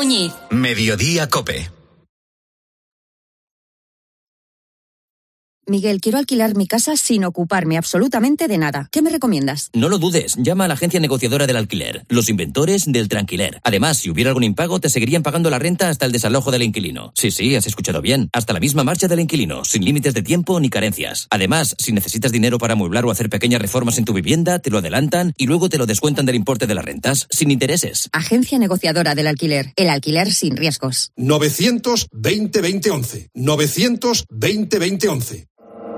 Muñiz. Mediodía COPE. Miguel, quiero alquilar mi casa sin ocuparme absolutamente de nada. ¿Qué me recomiendas? No lo dudes, llama a la agencia negociadora del alquiler, los inventores del Tranquiler. Además, si hubiera algún impago, te seguirían pagando la renta hasta el desalojo del inquilino. Sí, has escuchado bien, hasta la misma marcha del inquilino, sin límites de tiempo ni carencias. Además, si necesitas dinero para amueblar o hacer pequeñas reformas en tu vivienda, te lo adelantan y luego te lo descuentan del importe de las rentas, sin intereses. Agencia negociadora del alquiler, el alquiler sin riesgos. 920-2011. 920-2011.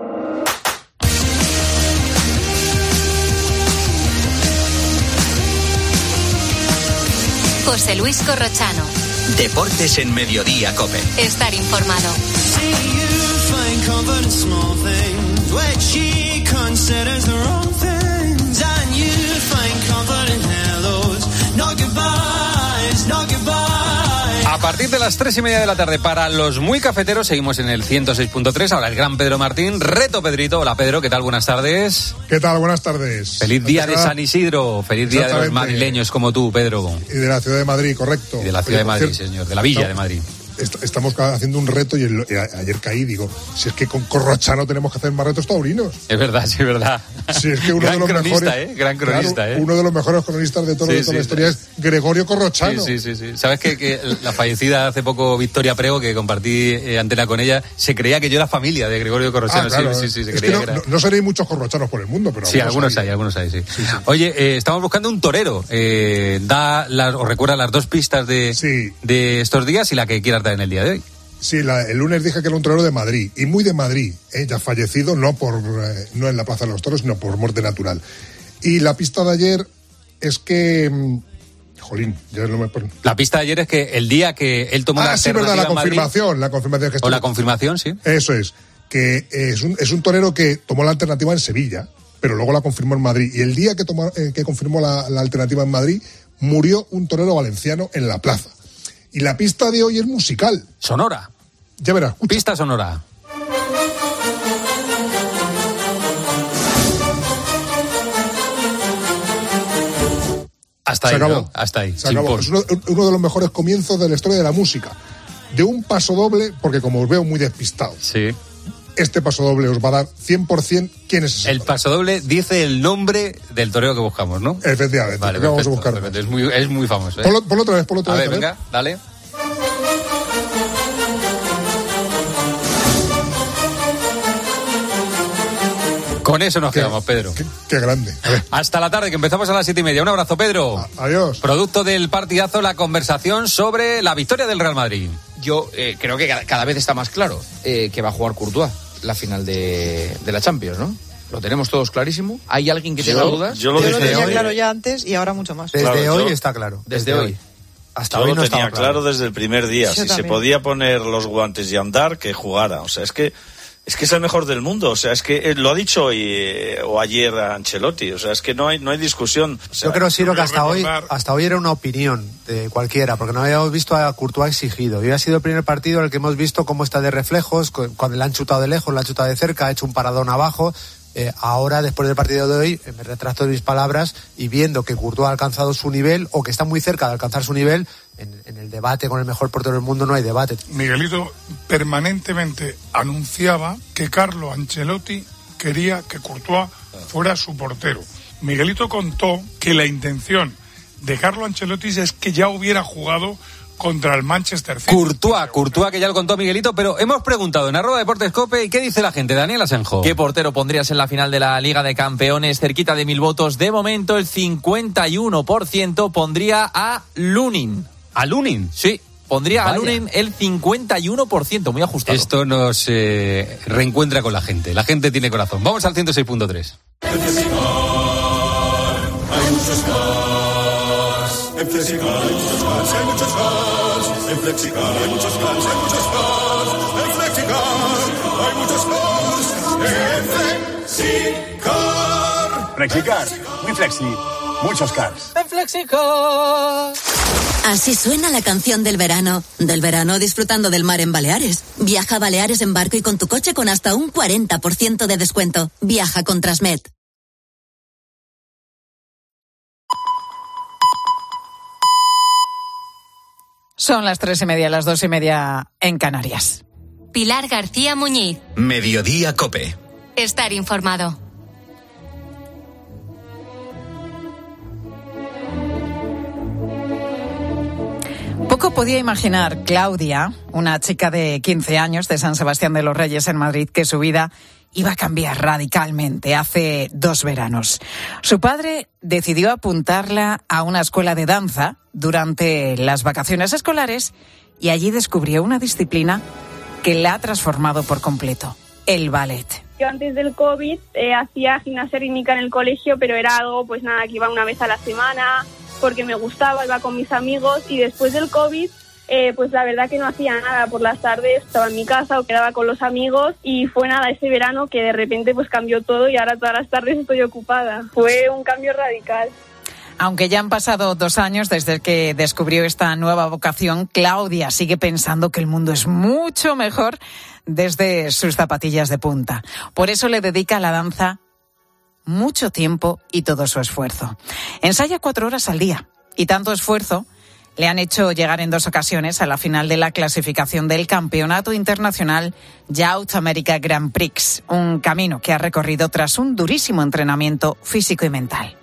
José Luis Corrochano. Deportes en Mediodía COPE. Estar informado. A partir de las 3:30 de la tarde, para los muy cafeteros, seguimos en el 106.3. Ahora el gran Pedro Martín, reto Pedrito. Hola Pedro, ¿qué tal? Buenas tardes. ¿Qué tal? Buenas tardes. Feliz día de San Isidro, feliz día de los madrileños como tú, Pedro. Y de la ciudad de Madrid, correcto. Y de la ciudad de Madrid, señor, de la villa de Madrid. Estamos haciendo un reto y ayer caí, digo, si es que con Corrochano tenemos que hacer más retos taurinos. Es verdad, sí, es verdad. Si es que uno de los mejores, gran cronista, claro, uno de los mejores cronistas de toda la historia es Gregorio Corrochano. Sí. ¿Sabes que la fallecida hace poco Victoria Prego, que compartí antena con ella, se creía que yo era familia de Gregorio Corrochano? Claro, sí, se es creía que que era... no seréis muchos Corrochanos por el mundo, pero sí, algunos hay, sí. Oye, estamos buscando un torero. Os recuerda las dos pistas de estos días y la que quieras dar en el día de hoy. Sí, el lunes dije que era un torero de Madrid, y muy de Madrid, ya fallecido, no en la Plaza de los Toros, sino por muerte natural. Y la pista de ayer es que... Jolín, ya no me pone. La pista de ayer es que el día que él tomó la alternativa verdad, en Madrid, la confirmación que o la confirmación, sí. Eso es, que es un torero que tomó la alternativa en Sevilla, pero luego la confirmó en Madrid. Y el día que confirmó la alternativa en Madrid, murió un torero valenciano en la plaza. Y la pista de hoy es musical. Sonora. Ya verás. Escucha. Pista sonora. Hasta ahí, acabó. ¿no? Hasta ahí. Se acabó. Es uno de los mejores comienzos de la historia de la música. De un paso doble, porque como os veo muy despistados. Sí. Este paso doble os va a dar 100% quién es ese. El paso doble dice el nombre del torero que buscamos, ¿no? Efectivamente. Vale, vamos a buscar. Es muy famoso. Ponlo otra vez. A ver, venga, dale. Con eso nos quedamos, Pedro. Qué grande. Hasta la tarde, que empezamos a las 7:30. Un abrazo, Pedro. Adiós. Producto del partidazo, la conversación sobre la victoria del Real Madrid. Yo creo que cada vez está más claro que va a jugar Courtois la final de la Champions, ¿no? Lo tenemos todos clarísimo. ¿Hay alguien que tenga dudas? Yo lo tenía claro ya antes y ahora mucho más. Desde hoy está claro. Desde hoy. Hasta yo hoy no lo tenía estaba claro desde el primer día. Yo si también. se podía poner los guantes y andar, que jugara. O sea, es que es el mejor del mundo. O sea, es que lo ha dicho hoy o ayer Ancelotti. O sea, es que no hay discusión. O sea, yo creo, Ciro, que hasta hoy era una opinión de cualquiera, porque no habíamos visto a Courtois exigido. Y ha sido el primer partido en el que hemos visto cómo está de reflejos, cuando le han chutado de lejos, le han chutado de cerca, ha hecho un paradón abajo. Ahora, después del partido de hoy, me retracto de mis palabras y viendo que Courtois ha alcanzado su nivel, o que está muy cerca de alcanzar su nivel, en el debate con el mejor portero del mundo no hay debate. Miguelito permanentemente anunciaba que Carlo Ancelotti quería que Courtois fuera su portero. Miguelito contó que la intención de Carlo Ancelotti es que ya hubiera jugado contra el Manchester City. Courtois, que ya lo contó Miguelito, pero hemos preguntado en @Deportes COPE, ¿y qué dice la gente? Daniel Asenjo. ¿Qué portero pondrías en la final de la Liga de Campeones? Cerquita de 1000 votos. De momento, el 51% pondría a Lunin. ¿A Lunin? Sí, pondría a Lunin el 51%, muy ajustado. Esto nos reencuentra con la gente. La gente tiene corazón. Vamos al 106.3. En Flexicar hay muchos cars, hay muchos cars. En Flexicar hay muchos cars, hay muchos cars. En Flexicar hay muchos cars. En Flexicar. Flexicar, muy flexi, muchos cars. En Flexicar. Así suena la canción del verano. Del verano disfrutando del mar en Baleares. Viaja a Baleares en barco y con tu coche con hasta un 40% de descuento. Viaja con Transmed. Son las 3:30, las 2:30 en Canarias. Pilar García Muñiz. Mediodía COPE. Estar informado. Poco podía imaginar Claudia, una chica de 15 años de San Sebastián de los Reyes en Madrid, que su vida iba a cambiar radicalmente hace 2 veranos. Su padre decidió apuntarla a una escuela de danza durante las vacaciones escolares y allí descubrió una disciplina que la ha transformado por completo: el ballet. Yo antes del COVID hacía gimnasia rítmica en el colegio, pero era algo, pues nada, que iba una vez a la semana porque me gustaba, iba con mis amigos, y después del COVID pues la verdad que no hacía nada. Por las tardes estaba en mi casa o quedaba con los amigos, y fue nada ese verano que de repente pues cambió todo y ahora todas las tardes estoy ocupada. Fue un cambio radical. Aunque ya han pasado 2 años desde que descubrió esta nueva vocación, Claudia sigue pensando que el mundo es mucho mejor desde sus zapatillas de punta. Por eso le dedica a la danza mucho tiempo y todo su esfuerzo. Ensaya 4 horas al día, y tanto esfuerzo le han hecho llegar en 2 ocasiones a la final de la clasificación del Campeonato Internacional Youth America Grand Prix, un camino que ha recorrido tras un durísimo entrenamiento físico y mental.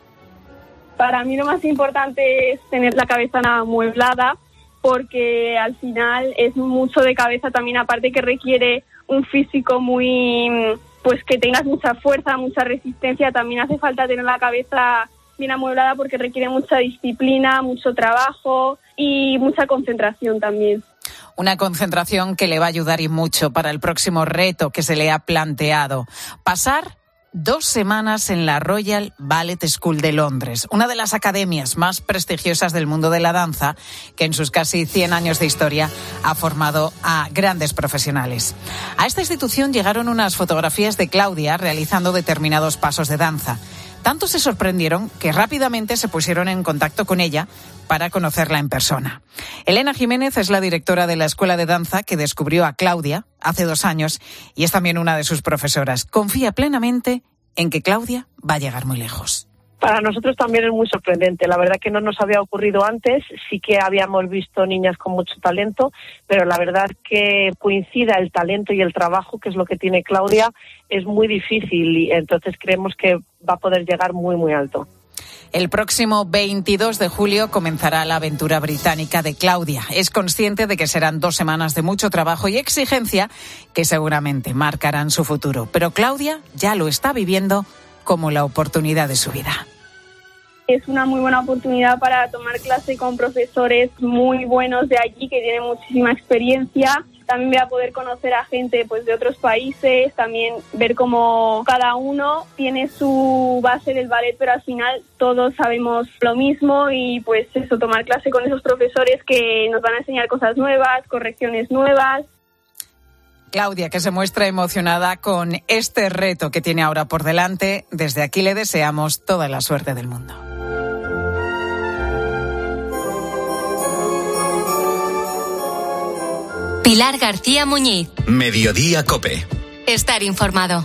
Para mí lo más importante es tener la cabeza amueblada, porque al final es mucho de cabeza también, aparte que requiere un físico muy, pues que tengas mucha fuerza, mucha resistencia. También hace falta tener la cabeza bien amueblada porque requiere mucha disciplina, mucho trabajo y mucha concentración también. Una concentración que le va a ayudar y mucho para el próximo reto que se le ha planteado: pasar 2 semanas en la Royal Ballet School de Londres, una de las academias más prestigiosas del mundo de la danza, que en sus casi 100 años de historia ha formado a grandes profesionales. A esta institución llegaron unas fotografías de Claudia realizando determinados pasos de danza. Tanto se sorprendieron que rápidamente se pusieron en contacto con ella para conocerla en persona. Elena Jiménez es la directora de la escuela de danza que descubrió a Claudia hace 2 años y es también una de sus profesoras. Confía plenamente en que Claudia va a llegar muy lejos. Para nosotros también es muy sorprendente. La verdad que no nos había ocurrido antes. Sí que habíamos visto niñas con mucho talento, pero la verdad que coincida el talento y el trabajo, que es lo que tiene Claudia, es muy difícil, y entonces creemos que va a poder llegar muy, muy alto. El próximo 22 de julio comenzará la aventura británica de Claudia. Es consciente de que serán 2 semanas de mucho trabajo y exigencia que seguramente marcarán su futuro. Pero Claudia ya lo está viviendo como la oportunidad de su vida. Es una muy buena oportunidad para tomar clase con profesores muy buenos de allí, que tienen muchísima experiencia. También voy a poder conocer a gente pues de otros países, también ver cómo cada uno tiene su base del ballet, pero al final todos sabemos lo mismo, y pues eso, tomar clase con esos profesores que nos van a enseñar cosas nuevas, correcciones nuevas. Claudia, que se muestra emocionada con este reto que tiene ahora por delante. Desde aquí le deseamos toda la suerte del mundo. Pilar García Muñiz. Mediodía COPE. Estar informado.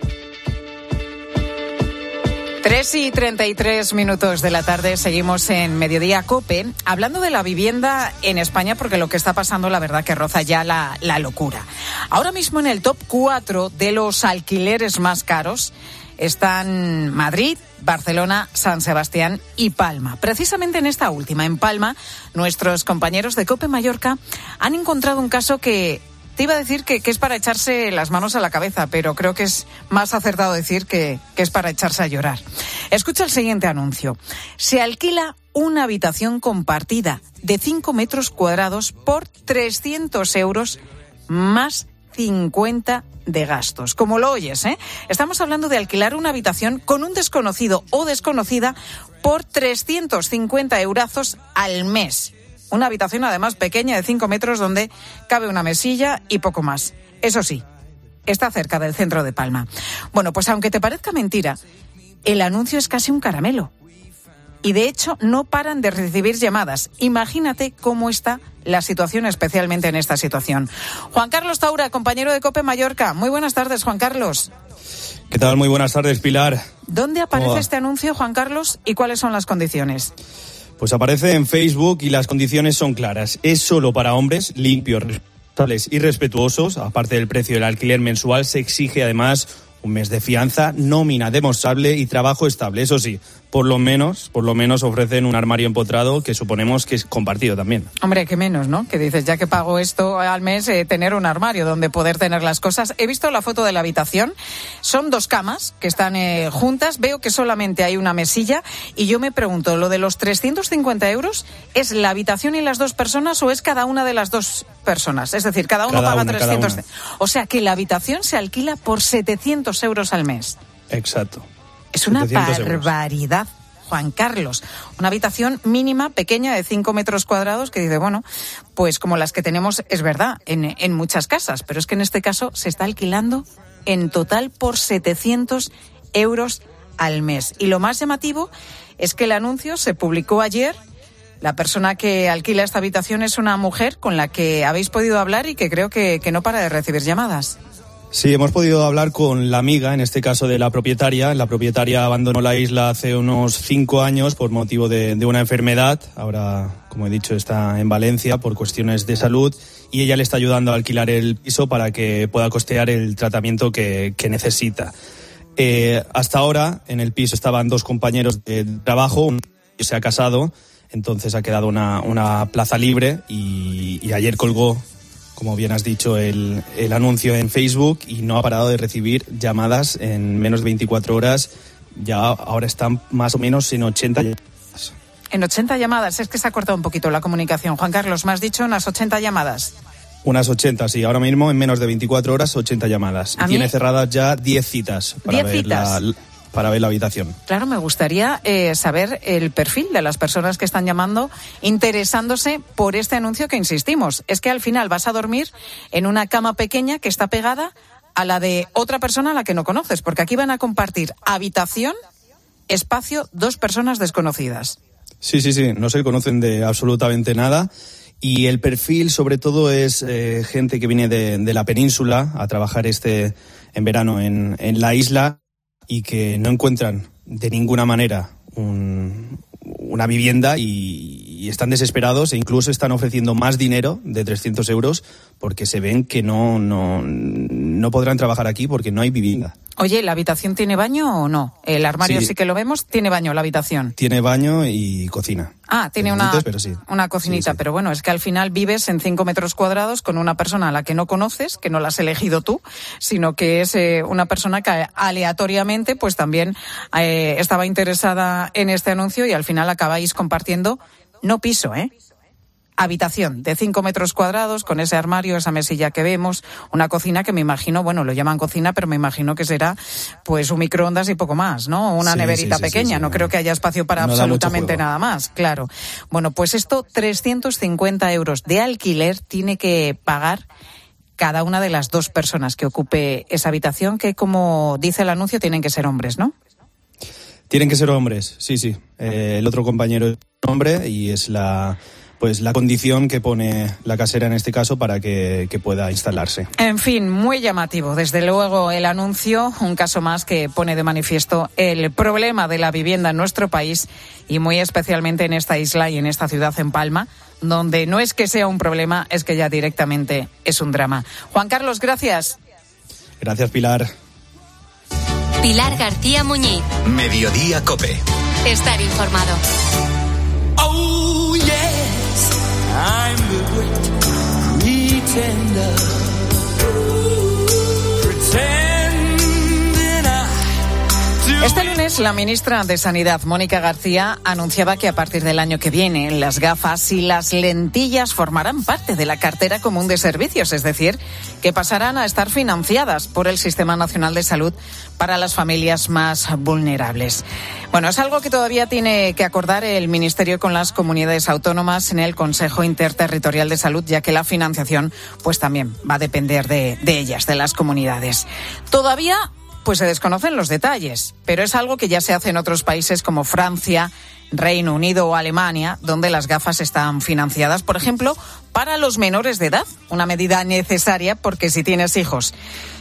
3:33 de la tarde, seguimos en Mediodía COPE, hablando de la vivienda en España, porque lo que está pasando, la verdad, que roza ya la locura. Ahora mismo en el top 4 de los alquileres más caros están Madrid, Barcelona, San Sebastián y Palma. Precisamente en esta última, en Palma, nuestros compañeros de COPE Mallorca han encontrado un caso que te iba a decir que es para echarse las manos a la cabeza, pero creo que es más acertado decir que es para echarse a llorar. Escucha el siguiente anuncio. Se alquila una habitación compartida de 5 metros cuadrados por 300 euros más 50 de gastos. Como lo oyes, ¿eh? Estamos hablando de alquilar una habitación con un desconocido o desconocida por 350 eurazos al mes. Una habitación además pequeña de 5 metros donde cabe una mesilla y poco más. Eso sí, está cerca del centro de Palma. Bueno, pues aunque te parezca mentira, el anuncio es casi un caramelo. Y de hecho no paran de recibir llamadas. Imagínate cómo está la situación, especialmente en esta situación. Juan Carlos Taura, compañero de COPE Mallorca. Muy buenas tardes, Juan Carlos. ¿Qué tal? Muy buenas tardes, Pilar. ¿Dónde aparece este anuncio, Juan Carlos, y cuáles son las condiciones? Pues aparece en Facebook y las condiciones son claras. Es solo para hombres, limpios, responsables y respetuosos. Aparte del precio del alquiler mensual, se exige además un mes de fianza, nómina demostrable y trabajo estable. Eso sí, por lo menos ofrecen un armario empotrado que suponemos que es compartido también. Hombre, que menos, ¿no? Que dices, ya que pago esto al mes, tener un armario donde poder tener las cosas. He visto la foto de la habitación. Son 2 camas que están juntas. Veo que solamente hay una mesilla. Y yo me pregunto, ¿lo de los 350 euros es la habitación y las 2 personas o es cada una de las 2 personas? Es decir, cada uno paga 300. O sea, que la habitación se alquila por 700 euros al mes. Exacto. Es una barbaridad, Juan Carlos. Una habitación mínima, pequeña, de 5 metros cuadrados, que dice, bueno, pues como las que tenemos, es verdad, en muchas casas. Pero es que en este caso se está alquilando en total por 700 euros al mes. Y lo más llamativo es que el anuncio se publicó ayer. La persona que alquila esta habitación es una mujer con la que habéis podido hablar y que creo que no para de recibir llamadas. Sí, hemos podido hablar con la amiga, en este caso de la propietaria. La propietaria abandonó la isla hace unos 5 años por motivo de una enfermedad. Ahora, como he dicho, está en Valencia por cuestiones de salud y ella le está ayudando a alquilar el piso para que pueda costear el tratamiento que necesita. Hasta ahora, en el piso estaban 2 compañeros de trabajo, uno se ha casado, entonces ha quedado una plaza libre y ayer colgó, como bien has dicho, el anuncio en Facebook y no ha parado de recibir llamadas en menos de 24 horas. Ya ahora están más o menos en 80 llamadas. En 80 llamadas, es que se ha cortado un poquito la comunicación. Juan Carlos, me has dicho unas 80 llamadas. Unas 80, sí. Ahora mismo, en menos de 24 horas, 80 llamadas. Y tiene cerradas ya 10 citas para ver la habitación. Claro, me gustaría saber el perfil de las personas que están llamando, interesándose por este anuncio que insistimos. Es que al final vas a dormir en una cama pequeña que está pegada a la de otra persona a la que no conoces, porque aquí van a compartir habitación, espacio, 2 personas desconocidas. Sí, no se conocen de absolutamente nada. Y el perfil, sobre todo, es gente que viene de la península a trabajar en verano en la isla y que no encuentran de ninguna manera una vivienda y están desesperados e incluso están ofreciendo más dinero de 300 euros porque se ven que no podrán trabajar aquí porque no hay vivienda. Oye, ¿la habitación tiene baño o no? El armario sí que lo vemos, tiene baño la habitación. Tiene baño y cocina. Ah, tiene una cocinita, sí. Pero bueno, es que al final vives en 5 metros cuadrados con una persona a la que no conoces, que no la has elegido tú, sino que es una persona que aleatoriamente pues también estaba interesada en este anuncio y al final acabáis compartiendo, no piso, habitación de 5 metros cuadrados con ese armario, esa mesilla que vemos, una cocina que me imagino, bueno, lo llaman cocina, pero me imagino que será pues un microondas y poco más, ¿no? Una neverita pequeña, no creo que haya espacio para absolutamente nada más, claro. Bueno, pues esto, 350 euros de alquiler tiene que pagar cada una de las 2 personas que ocupe esa habitación, que como dice el anuncio tienen que ser hombres, ¿no? Tienen que ser hombres, sí. El otro compañero es hombre y es la condición que pone la casera en este caso para que pueda instalarse. En fin, muy llamativo. Desde luego el anuncio, un caso más que pone de manifiesto el problema de la vivienda en nuestro país y muy especialmente en esta isla y en esta ciudad, en Palma, donde no es que sea un problema, es que ya directamente es un drama. Juan Carlos, gracias. Gracias, Pilar. Pilar García Muñiz. Mediodía COPE. Estar informado. Oh, yes, I'm the great pretender. Este lunes, la ministra de Sanidad, Mónica García, anunciaba que a partir del año que viene las gafas y las lentillas formarán parte de la cartera común de servicios, es decir, que pasarán a estar financiadas por el Sistema Nacional de Salud para las familias más vulnerables. Bueno, es algo que todavía tiene que acordar el Ministerio con las comunidades autónomas en el Consejo Interterritorial de Salud, ya que la financiación pues también va a depender de ellas, de las comunidades. Todavía pues se desconocen los detalles, pero es algo que ya se hace en otros países como Francia, Reino Unido o Alemania, donde las gafas están financiadas, por ejemplo, para los menores de edad, una medida necesaria porque si tienes hijos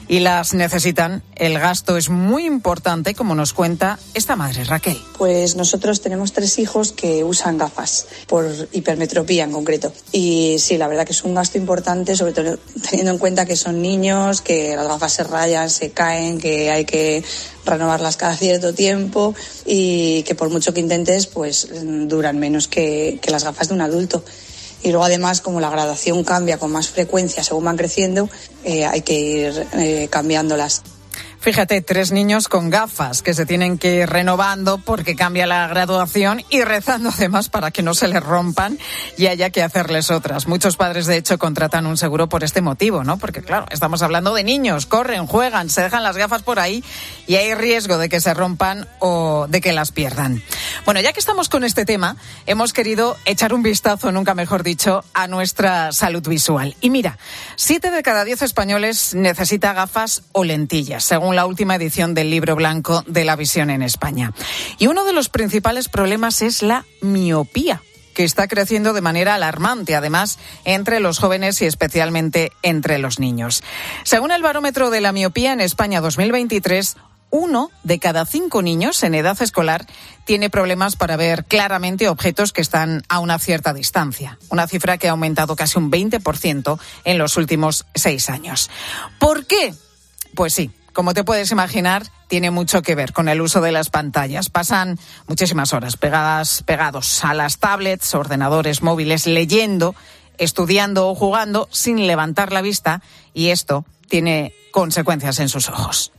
y las necesitan, el gasto es muy importante, como nos cuenta esta madre, Raquel. Pues nosotros tenemos 3 hijos que usan gafas, por hipermetropía en concreto. Y sí, la verdad que es un gasto importante, sobre todo teniendo en cuenta que son niños, que las gafas se rayan, se caen, que hay que renovarlas cada cierto tiempo y que por mucho que intentes, pues duran menos que las gafas de un adulto. Y luego además, como la graduación cambia con más frecuencia según van creciendo, hay que ir cambiándolas. Fíjate, 3 niños con gafas que se tienen que ir renovando porque cambia la graduación y rezando además para que no se les rompan y haya que hacerles otras. Muchos padres, de hecho, contratan un seguro por este motivo, ¿no? Porque, claro, estamos hablando de niños, corren, juegan, se dejan las gafas por ahí y hay riesgo de que se rompan o de que las pierdan. Bueno, ya que estamos con este tema, hemos querido echar un vistazo, nunca mejor dicho, a nuestra salud visual. Y mira, 7 de cada 10 españoles necesita gafas o lentillas, según la última edición del Libro Blanco de la Visión en España. Y uno de los principales problemas es la miopía, que está creciendo de manera alarmante, además, entre los jóvenes y especialmente entre los niños. Según el barómetro de la miopía en España 2023, 1 de cada 5 niños en edad escolar tiene problemas para ver claramente objetos que están a una cierta distancia. Una cifra que ha aumentado casi un 20% en los últimos 6 años. ¿Por qué? Pues sí, como te puedes imaginar, tiene mucho que ver con el uso de las pantallas. Pasan muchísimas horas pegados a las tablets, ordenadores móviles, leyendo, estudiando o jugando sin levantar la vista, y esto tiene consecuencias en sus ojos.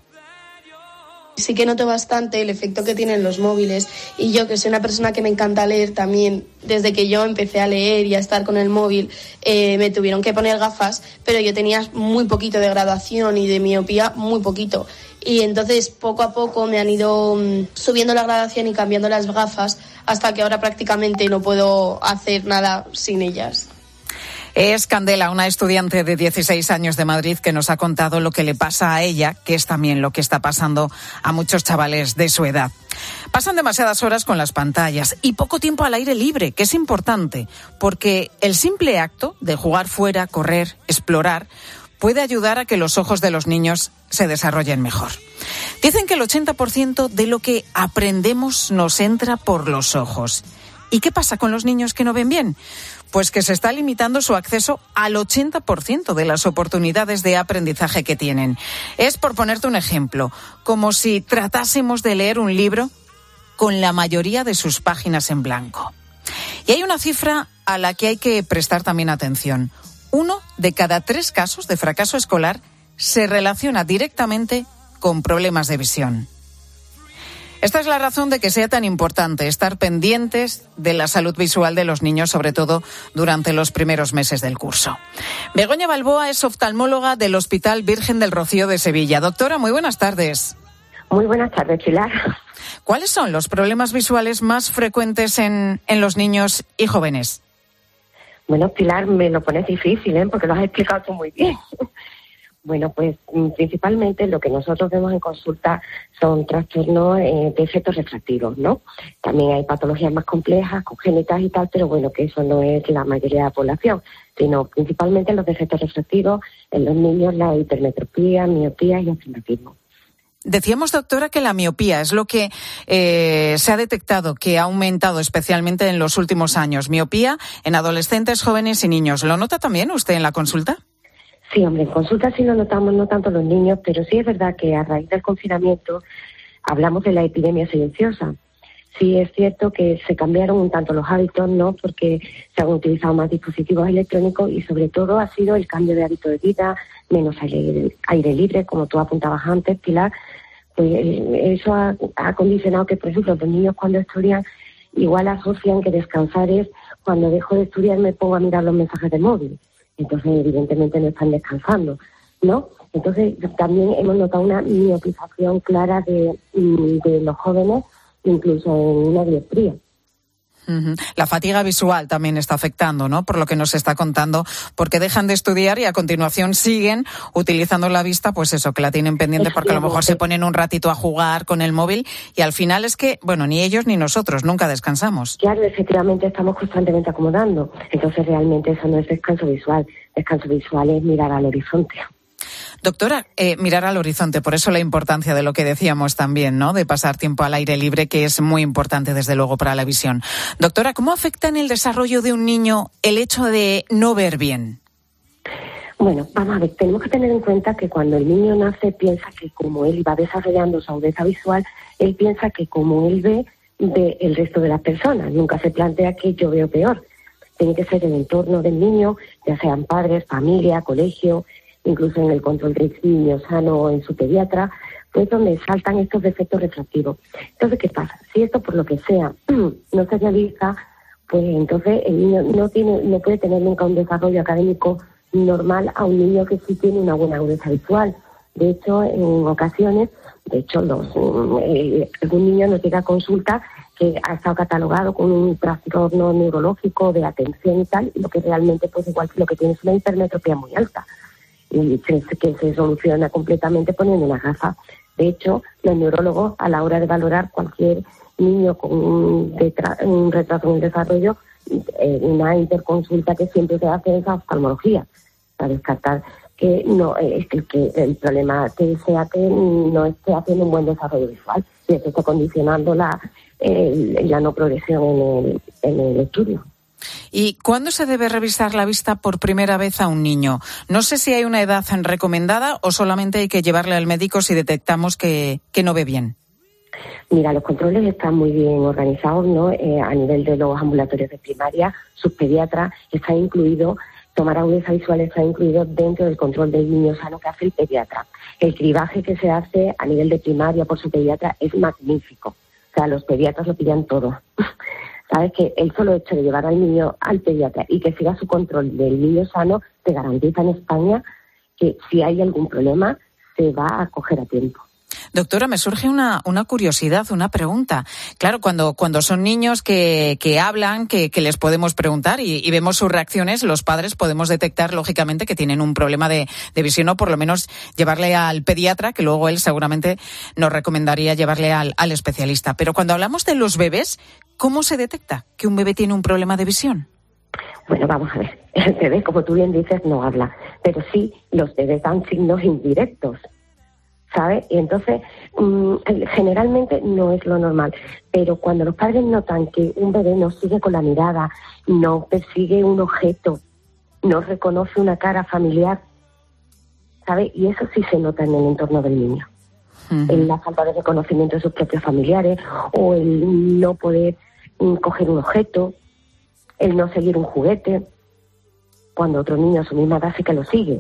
Sí que noto bastante el efecto que tienen los móviles, y yo, que soy una persona que me encanta leer también, desde que yo empecé a leer y a estar con el móvil, me tuvieron que poner gafas, pero yo tenía muy poquito de graduación y de miopía muy poquito, y entonces poco a poco me han ido subiendo la graduación y cambiando las gafas hasta que ahora prácticamente no puedo hacer nada sin ellas. Es Candela, una estudiante de 16 años de Madrid, que nos ha contado lo que le pasa a ella, que es también lo que está pasando a muchos chavales de su edad. Pasan demasiadas horas con las pantallas y poco tiempo al aire libre, que es importante, porque el simple acto de jugar fuera, correr, explorar, puede ayudar a que los ojos de los niños se desarrollen mejor. Dicen que el 80% de lo que aprendemos nos entra por los ojos. ¿Y qué pasa con los niños que no ven bien? Pues que se está limitando su acceso al 80% de las oportunidades de aprendizaje que tienen. Es, por ponerte un ejemplo, como si tratásemos de leer un libro con la mayoría de sus páginas en blanco. Y hay una cifra a la que hay que prestar también atención. 1 de cada 3 casos de fracaso escolar se relaciona directamente con problemas de visión. Esta es la razón de que sea tan importante estar pendientes de la salud visual de los niños, sobre todo durante los primeros meses del curso. Begoña Balboa es oftalmóloga del Hospital Virgen del Rocío de Sevilla. Doctora, muy buenas tardes. Muy buenas tardes, Pilar. ¿Cuáles son los problemas visuales más frecuentes en los niños y jóvenes? Bueno, Pilar, me lo pones difícil, porque lo has explicado tú muy bien. Bueno, pues principalmente lo que nosotros vemos en consulta son trastornos de efectos refractivos, ¿no? También hay patologías más complejas, congénitas y tal, pero bueno, que eso no es la mayoría de la población, sino principalmente los defectos refractivos en los niños, la hipermetropía, miopía y astigmatismo. Decíamos, doctora, que la miopía es lo que se ha detectado que ha aumentado especialmente en los últimos años. Miopía en adolescentes, jóvenes y niños. ¿Lo nota también usted en la consulta? Sí, hombre, en consulta sí lo notamos, no tanto los niños, pero sí es verdad que a raíz del confinamiento hablamos de la epidemia silenciosa. Sí es cierto que se cambiaron un tanto los hábitos, ¿no? Porque se han utilizado más dispositivos electrónicos y sobre todo ha sido el cambio de hábito de vida, menos aire libre, como tú apuntabas antes, Pilar. Pues eso ha condicionado que, por ejemplo, los niños cuando estudian igual asocian que descansar es cuando dejo de estudiar me pongo a mirar los mensajes del móvil. Entonces, evidentemente, no están descansando, ¿no? Entonces, también hemos notado una miopización clara de los jóvenes, incluso en una dioptría. La fatiga visual también está afectando, ¿no? Por lo que nos está contando, porque dejan de estudiar y a continuación siguen utilizando la vista, pues eso, que la tienen pendiente porque a lo mejor se ponen un ratito a jugar con el móvil y al final es que, bueno, ni ellos ni nosotros nunca descansamos. Claro, efectivamente estamos constantemente acomodando, entonces realmente eso no es descanso visual. Descanso visual es mirar al horizonte. Doctora, mirar al horizonte, por eso la importancia de lo que decíamos también, ¿no? De pasar tiempo al aire libre, que es muy importante desde luego para la visión. Doctora, ¿cómo afecta en el desarrollo de un niño el hecho de no ver bien? Bueno, vamos a ver, tenemos que tener en cuenta que cuando el niño nace piensa que como él va desarrollando su agudeza visual, él piensa que como él ve el resto de las personas. Nunca se plantea que yo veo peor. Tiene que ser el entorno del niño, ya sean padres, familia, colegio, incluso en el control del niño sano o en su pediatra, pues donde saltan estos defectos refractivos. Entonces, ¿qué pasa? Si esto por lo que sea no se realiza, pues entonces el niño no puede tener nunca un desarrollo académico normal a un niño que sí tiene una buena agudeza visual. De hecho, en ocasiones, algún niño nos llega a consulta que ha estado catalogado con un trastorno neurológico de atención y tal, y lo que realmente, pues igual lo que tiene es una hipermetropía muy alta, y que se soluciona completamente poniendo una gafa. De hecho, los neurólogos, a la hora de valorar cualquier niño con un retraso en el desarrollo, una interconsulta que siempre se hace es oftalmología, para descartar que no es que el problema que sea que no esté haciendo un buen desarrollo visual y eso está condicionando la no progresión en el estudio. ¿Y cuándo se debe revisar la vista por primera vez a un niño? No sé si hay una edad recomendada o solamente hay que llevarle al médico si detectamos que no ve bien. Mira, los controles están muy bien organizados, ¿no? A nivel de los ambulatorios de primaria, sus pediatras, está incluido. Tomar agudeza visual está incluido dentro del control del niño sano que hace el pediatra. El cribaje que se hace a nivel de primaria por su pediatra es magnífico. O sea, los pediatras lo pillan todo. Sabes que el solo hecho de llevar al niño al pediatra y que siga su control del niño sano te garantiza en España que si hay algún problema se va a coger a tiempo. Doctora, me surge una curiosidad, una pregunta. Claro, cuando son niños que hablan, que les podemos preguntar y vemos sus reacciones, los padres podemos detectar, lógicamente, que tienen un problema de visión o por lo menos llevarle al pediatra, que luego él seguramente nos recomendaría llevarle al especialista. Pero cuando hablamos de los bebés, ¿cómo se detecta que un bebé tiene un problema de visión? Bueno, vamos a ver. El bebé, como tú bien dices, no habla. Pero sí, los bebés dan signos indirectos, ¿sabes? Y entonces, generalmente no es lo normal. Pero cuando los padres notan que un bebé no sigue con la mirada, no persigue un objeto, no reconoce una cara familiar, ¿sabes? Y eso sí se nota en el entorno del niño. En la falta de reconocimiento de sus propios familiares, o el no poder coger un objeto, el no seguir un juguete, cuando otro niño a su misma edad sí que lo sigue.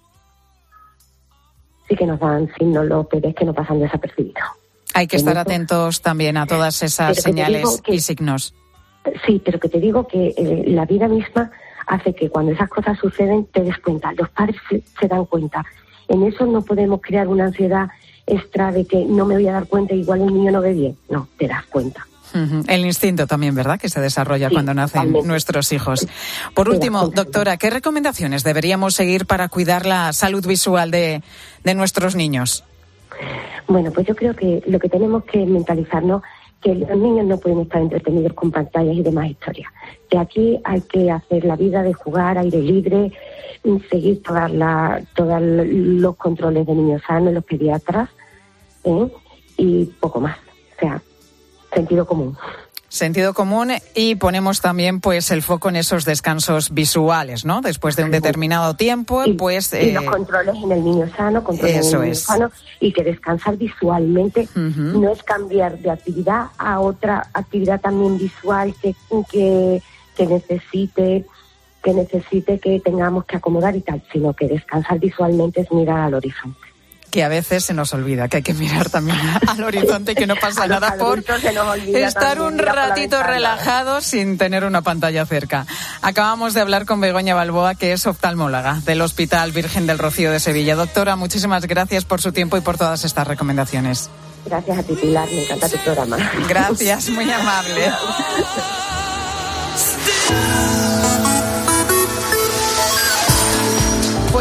Sí que nos dan signos los bebés que no pasan desapercibidos. Hay que estar atentos también a todas esas señales y signos. Sí, pero que te digo que la vida misma hace que cuando esas cosas suceden te des cuenta. Los padres se dan cuenta. En eso no podemos crear una ansiedad extra de que no me voy a dar cuenta, igual el niño no ve bien. No, te das cuenta. El instinto también, ¿verdad?, que se desarrolla cuando nacen nuestros hijos. Por último, doctora, ¿qué recomendaciones deberíamos seguir para cuidar la salud visual de nuestros niños? Bueno, pues yo creo que lo que tenemos que mentalizarnos que los niños no pueden estar entretenidos con pantallas y demás historias. De aquí hay que hacer la vida de jugar, aire libre, seguir todos los controles de niños sanos, los pediatras, y poco más. O sea, sentido común. Sentido común, y ponemos también pues el foco en esos descansos visuales, ¿no? Después de un determinado tiempo, y los controles en el niño sano, y que descansar visualmente no es cambiar de actividad a otra actividad también visual que necesite que tengamos que acomodar y tal, sino que descansar visualmente es mirar al horizonte. Que a veces se nos olvida que hay que mirar también al horizonte, que no pasa nada por estar un ratito relajados sin tener una pantalla cerca. Acabamos de hablar con Begoña Balboa, que es oftalmóloga del Hospital Virgen del Rocío de Sevilla. Doctora, muchísimas gracias por su tiempo y por todas estas recomendaciones. Gracias a ti, Pilar, me encanta tu programa. Gracias, muy amable.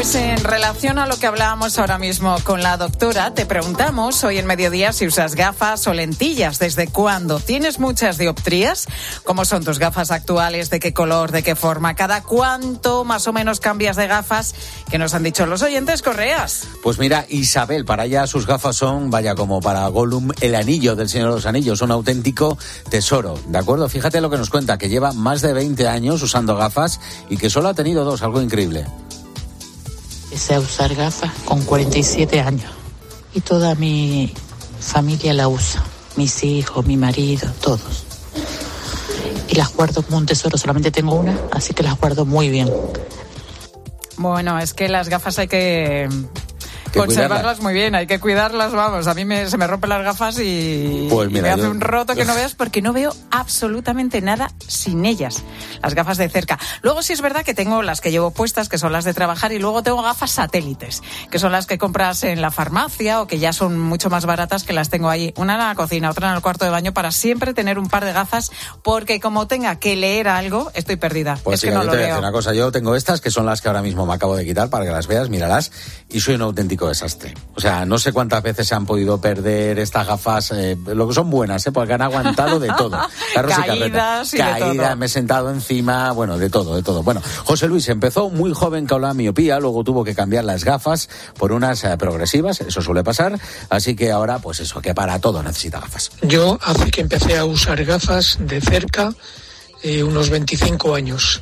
Pues en relación a lo que hablábamos ahora mismo con la doctora, te preguntamos hoy en Mediodía si usas gafas o lentillas. ¿Desde cuándo? ¿Tienes muchas dioptrías? ¿Cómo son tus gafas actuales? ¿De qué color? ¿De qué forma? ¿Cada cuánto más o menos cambias de gafas? ¿Qué nos han dicho los oyentes, Correas? Pues mira, Isabel, para ella sus gafas son, vaya, como para Gollum, el anillo del Señor de los Anillos, un auténtico tesoro, ¿de acuerdo? Fíjate lo que nos cuenta, que lleva más de 20 años usando gafas y que solo ha tenido 2, algo increíble. Empecé a usar gafas con 47 años y toda mi familia la usa, mis hijos, mi marido, todos. Y las guardo como un tesoro, solamente tengo una, así que las guardo muy bien. Bueno, es que las gafas hay que conservarlas muy bien, hay que cuidarlas, vamos. A mí se me rompen las gafas y, pues mira, me hace un roto que no veas, porque no veo absolutamente nada sin ellas, las gafas de cerca. Luego sí es verdad que tengo las que llevo puestas, que son las de trabajar, y luego tengo gafas satélites, que son las que compras en la farmacia o que ya son mucho más baratas, que las tengo ahí, una en la cocina, otra en el cuarto de baño, para siempre tener un par de gafas, porque como tenga que leer algo, estoy perdida. Pues es sí, que no yo lo te voy a veo. decir una cosa, yo tengo estas, que son las que ahora mismo me acabo de quitar, para que las veas, míralas, y soy un auténtico desastre. O sea, no sé cuántas veces se han podido perder estas gafas, lo que son buenas, porque han aguantado de todo. Carros Caídas y carretas. de todo. Me he sentado encima, bueno, de todo. Bueno, José Luis empezó muy joven con la miopía, luego tuvo que cambiar las gafas por unas progresivas, eso suele pasar, así que ahora, pues eso, que para todo necesita gafas. Yo hace que empecé a usar gafas de cerca, unos 25 años.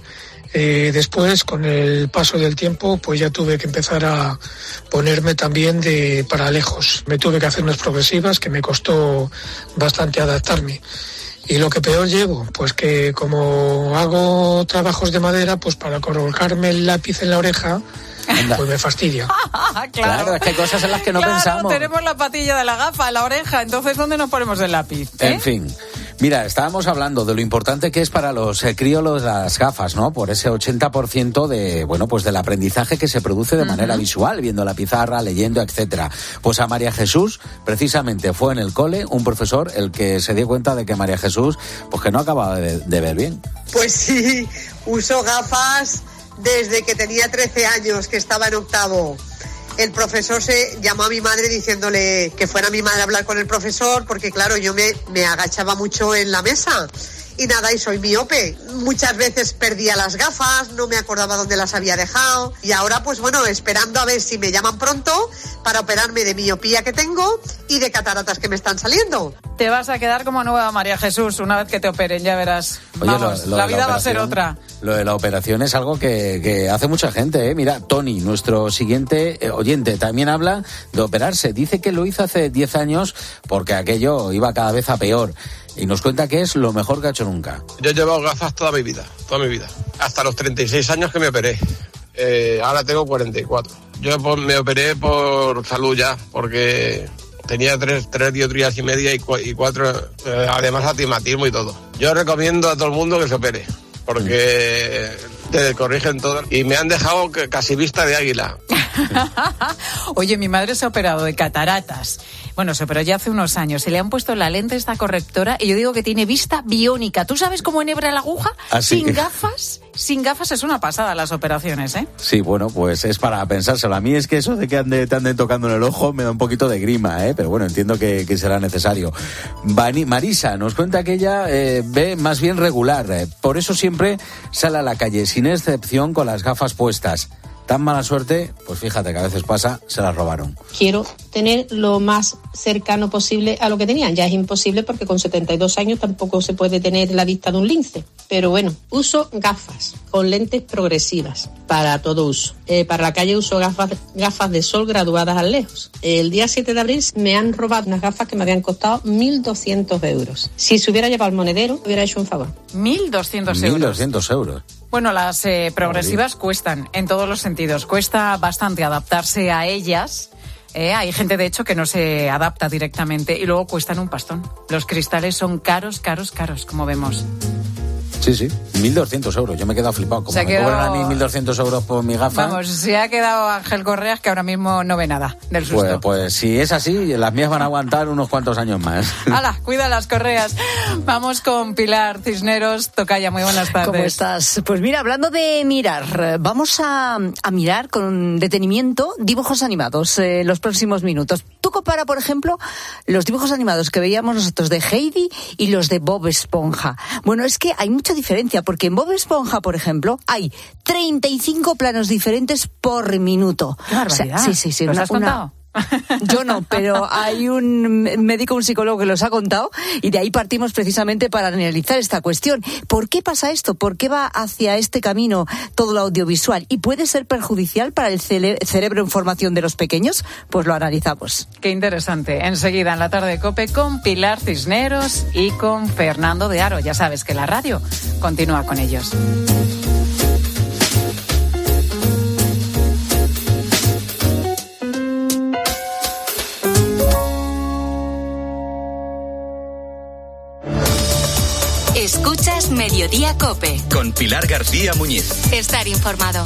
Después, con el paso del tiempo, pues ya tuve que empezar a ponerme también para lejos. Me tuve que hacer unas progresivas que me costó bastante adaptarme. Y lo que peor llevo, pues que como hago trabajos de madera, pues para colocarme el lápiz en la oreja, pues me fastidia. Claro, es que hay cosas en las que no pensamos. Tenemos la patilla de la gafa en la oreja, entonces ¿dónde nos ponemos el lápiz? En fin. Mira, estábamos hablando de lo importante que es para los críos las gafas, ¿no? Por ese 80% del aprendizaje que se produce de manera visual, viendo la pizarra, leyendo, etcétera. Pues a María Jesús, precisamente, fue en el cole un profesor el que se dio cuenta de que María Jesús, pues que no acababa de ver bien. Pues sí, uso gafas desde que tenía 13 años, que estaba en octavo. El profesor se llamó a mi madre diciéndole que fuera mi madre a hablar con el profesor, porque claro, yo me agachaba mucho en la mesa y nada, y soy miope. Muchas veces perdía las gafas, no me acordaba dónde las había dejado, y ahora pues bueno, esperando a ver si me llaman pronto para operarme de miopía que tengo y de cataratas que me están saliendo. Te vas a quedar como nueva, María Jesús, una vez que te operen, ya verás. Oye, vamos, la vida va a ser otra. Lo de la operación es algo que hace mucha gente, ¿eh? Mira, Tony, nuestro siguiente oyente, también habla de operarse. Dice que lo hizo hace 10 años porque aquello iba cada vez a peor. Y nos cuenta que es lo mejor que ha hecho nunca. Yo he llevado gafas toda mi vida. Hasta los 36 años que me operé. Ahora tengo 44. Yo me operé por salud ya, porque tenía 3 dioptrías y media y 4, además astigmatismo y todo. Yo recomiendo a todo el mundo que se opere, porque te corrigen todo. Y me han dejado casi vista de águila. Oye, mi madre se ha operado de cataratas. Bueno, se operó ya hace unos años. Se le han puesto la lente esta correctora y yo digo que tiene vista biónica. ¿Tú sabes cómo enhebra la aguja? Así sin gafas. Sin gafas es una pasada las operaciones, ¿eh? Sí, bueno, pues es para pensárselo. A mí es que eso de que te anden tocando en el ojo me da un poquito de grima, ¿eh? Pero bueno, entiendo que será necesario. Marisa nos cuenta que ella ve más bien regular. Por eso siempre sale a la calle, sin excepción, con las gafas puestas. Tan mala suerte, pues fíjate que a veces pasa, se las robaron. Quiero tener lo más cercano posible a lo que tenían. Ya es imposible porque con 72 años tampoco se puede tener la vista de un lince. Pero bueno, uso gafas con lentes progresivas para todo uso. Para la calle uso gafas de sol graduadas a lejos. El día 7 de abril me han robado unas gafas que me habían costado 1.200 euros. Si se hubiera llevado al monedero, hubiera hecho un favor. 1.200 euros. 1.200 euros. Bueno, las progresivas cuestan en todos los sentidos. Cuesta bastante adaptarse a ellas. Hay gente, de hecho, que no se adapta directamente y luego cuestan un pastón. Los cristales son caros, como vemos. Sí, 1.200 euros. Yo me he quedado flipado. Como me cobran a mí 1.200 euros por mi gafa. Vamos, se ha quedado Ángel Correas, que ahora mismo no ve nada del susto. Pues si es así, las mías van a aguantar unos cuantos años más. ¡Hala! Cuida las correas. Vamos con Pilar Cisneros. Tocaya, muy buenas tardes. ¿Cómo estás? Pues mira, hablando de mirar, vamos a mirar con detenimiento dibujos animados los próximos minutos. Tú compara, por ejemplo, los dibujos animados que veíamos nosotros de Heidi y los de Bob Esponja. Bueno, es que hay mucha diferencia, porque en Bob Esponja, por ejemplo, hay 35 planos diferentes por minuto. ¡Qué barbaridad! O sea, sí. ¿Los has contado? Yo no, pero hay un médico, un psicólogo que los ha contado, y de ahí partimos precisamente para analizar esta cuestión. ¿Por qué pasa esto? ¿Por qué va hacia este camino todo lo audiovisual? ¿Y puede ser perjudicial para el cerebro en formación de los pequeños? Pues lo analizamos. Qué interesante. Enseguida en la tarde de COPE con Pilar Cisneros y con Fernando de Aro. Ya sabes que la radio continúa con ellos. Escuchas Mediodía COPE. Con Pilar García Muñiz. Estar informado.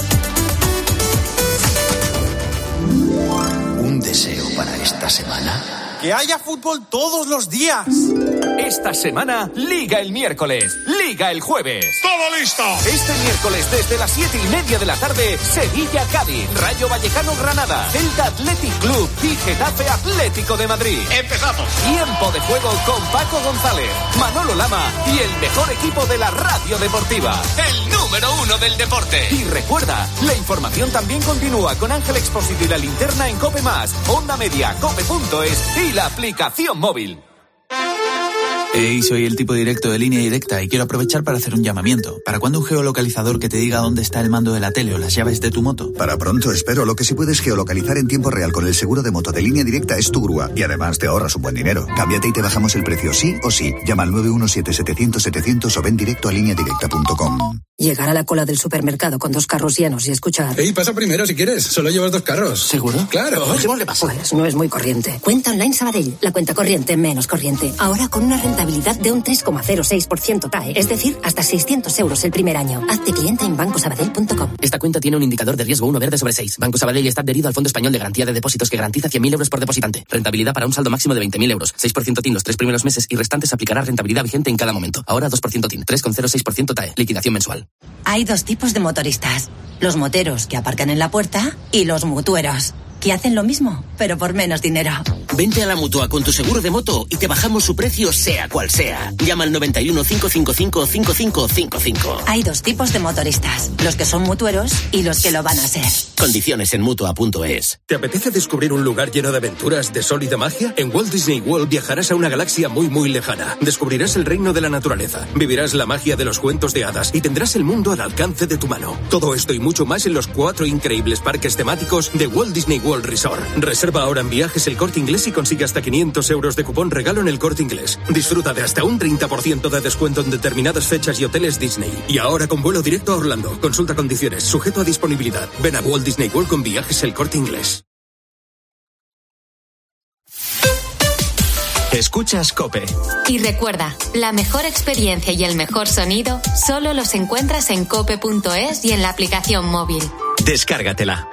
Un deseo para esta semana. ¡Que haya fútbol todos los días! Esta semana, Liga el miércoles, Liga el jueves. ¡Todo listo! Este miércoles desde las 7:30 de la tarde, Sevilla-Cádiz, Rayo Vallecano-Granada, Celta Athletic Club y Getafe Atlético de Madrid. ¡Empezamos! Tiempo de juego con Paco González, Manolo Lama y el mejor equipo de la radio deportiva. ¡El número 1 del deporte! Y recuerda, la información también continúa con Ángel Expósito y la linterna en COPE+, Onda Media, cope.es y la aplicación móvil. Hey, soy el tipo directo de Línea Directa y quiero aprovechar para hacer un llamamiento. ¿Para cuándo un geolocalizador que te diga dónde está el mando de la tele o las llaves de tu moto? Para pronto, espero. Lo que sí puedes geolocalizar en tiempo real con el seguro de moto de Línea Directa es tu grúa. Y además te ahorras un buen dinero. Cámbiate y te bajamos el precio sí o sí. Llama al 917-700-700 o ven directo a lineadirecta.com. Llegar a la cola del supermercado con 2 carros llenos y escuchar... Ey, pasa primero si quieres. Solo llevas 2 carros. ¿Seguro? ¡Claro! ¿Qué pasa? Pues no es muy corriente. Cuenta online Sabadell. La cuenta corriente menos corriente. Ahora con una rentabilidad de un 3,06% TAE. Es decir, hasta 600 euros el primer año. Hazte cliente en bancosabadell.com. Esta cuenta tiene un indicador de riesgo 1 verde sobre 6. Banco Sabadell está adherido al Fondo Español de Garantía de Depósitos que garantiza 100.000 euros por depositante. Rentabilidad para un saldo máximo de 20.000 euros. 6% TIN los 3 primeros meses y restantes aplicará rentabilidad vigente en cada momento. Ahora 2% TIN, 3,06% TAE. Liquidación mensual. Hay 2 tipos de motoristas. Los moteros que aparcan en la puerta y los mutueros, que hacen lo mismo, pero por menos dinero. Vente a la Mutua con tu seguro de moto y te bajamos su precio sea cual sea. Llama al 91 555 5555. Hay 2 tipos de motoristas, los que son mutueros y los que lo van a ser. Condiciones en Mutua.es. ¿Te apetece descubrir un lugar lleno de aventuras, de sol y de magia? En Walt Disney World viajarás a una galaxia muy muy lejana. Descubrirás el reino de la naturaleza, vivirás la magia de los cuentos de hadas y tendrás el mundo al alcance de tu mano. Todo esto y mucho más en los 4 increíbles parques temáticos de Walt Disney World Resort. Reserva ahora en Viajes El Corte Inglés y consigue hasta 500 euros de cupón regalo en El Corte Inglés. Disfruta de hasta un 30% de descuento en determinadas fechas y hoteles Disney. Y ahora con vuelo directo a Orlando. Consulta condiciones, sujeto a disponibilidad. Ven a Walt Disney World con Viajes El Corte Inglés. Escuchas COPE. Y recuerda, la mejor experiencia y el mejor sonido solo los encuentras en cope.es y en la aplicación móvil. Descárgatela.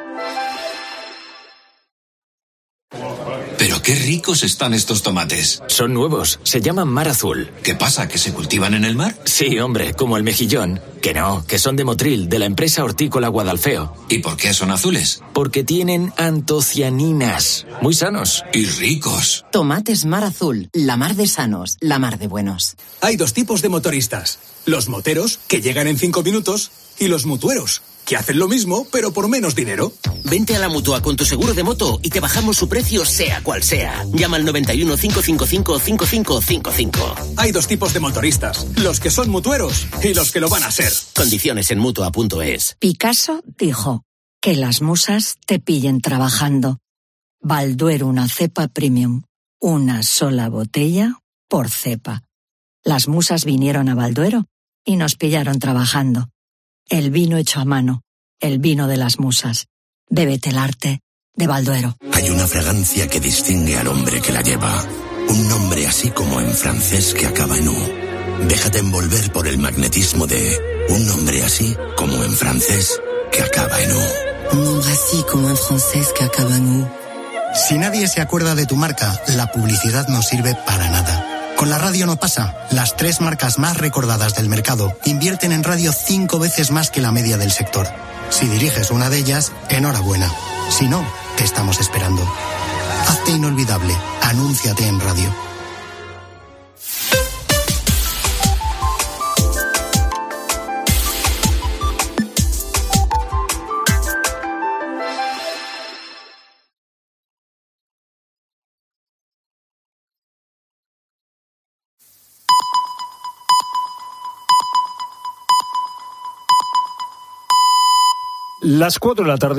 Pero qué ricos están estos tomates. Son nuevos, se llaman mar azul. ¿Qué pasa, que se cultivan en el mar? Sí, hombre, como el mejillón. Que no, que son de Motril, de la empresa hortícola Guadalfeo. ¿Y por qué son azules? Porque tienen antocianinas. Muy sanos. Y ricos. Tomates mar azul, la mar de sanos, la mar de buenos. Hay 2 tipos de motoristas. Los moteros, que llegan en 5 minutos, y los mutueros, que hacen lo mismo, pero por menos dinero. Vente a la Mutua con tu seguro de moto y te bajamos su precio sea cual sea. Llama al 91 555 5555. Hay 2 tipos de motoristas, los que son mutueros y los que lo van a ser. Condiciones en Mutua.es. Picasso dijo, que las musas te pillen trabajando. Balduero, una cepa premium, una sola botella por cepa. Las musas vinieron a Balduero y nos pillaron trabajando. El vino hecho a mano, el vino de las musas. Bébete el arte de Balduero. Hay una fragancia que distingue al hombre que la lleva. Un nombre así como en francés que acaba en U. Déjate envolver por el magnetismo de un nombre así como en francés que acaba en U. Un nombre así como en francés que acaba en U. Si nadie se acuerda de tu marca, la publicidad no sirve para nada. Con la radio no pasa. Las 3 marcas más recordadas del mercado invierten en radio 5 veces más que la media del sector. Si diriges una de ellas, enhorabuena. Si no, te estamos esperando. Hazte inolvidable. Anúnciate en radio. Las 4 de la tarde.